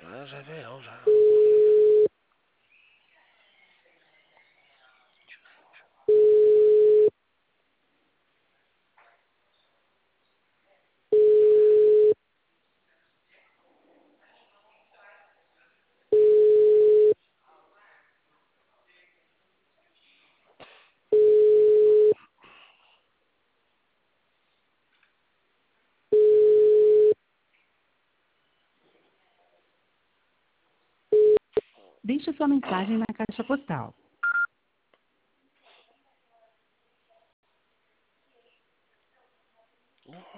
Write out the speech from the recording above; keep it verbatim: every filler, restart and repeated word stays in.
Ah, já veio, já. Deixe sua mensagem na caixa postal